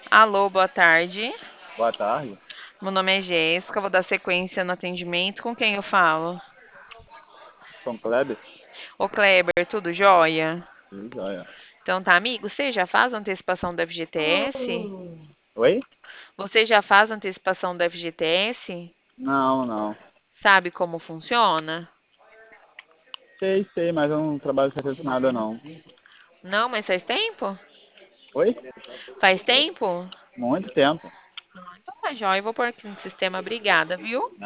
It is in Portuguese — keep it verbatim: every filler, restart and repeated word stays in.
Alô, boa tarde. Boa tarde. Meu nome é Jéssica, vou dar sequência no atendimento. Com quem eu falo? São Kleber? Ô Kleber, tudo jóia? Sim, joia. Então tá, amigo, você já faz antecipação do F G T S? Oi? Você já faz antecipação do F G T S? Não, não. Sabe como funciona? Sei, sei, mas eu não trabalho com nada, não. Não, mas faz tempo? Oi? Faz tempo? Muito tempo. Ah, então tá jóia, eu vou pôr aqui no sistema, obrigada, viu?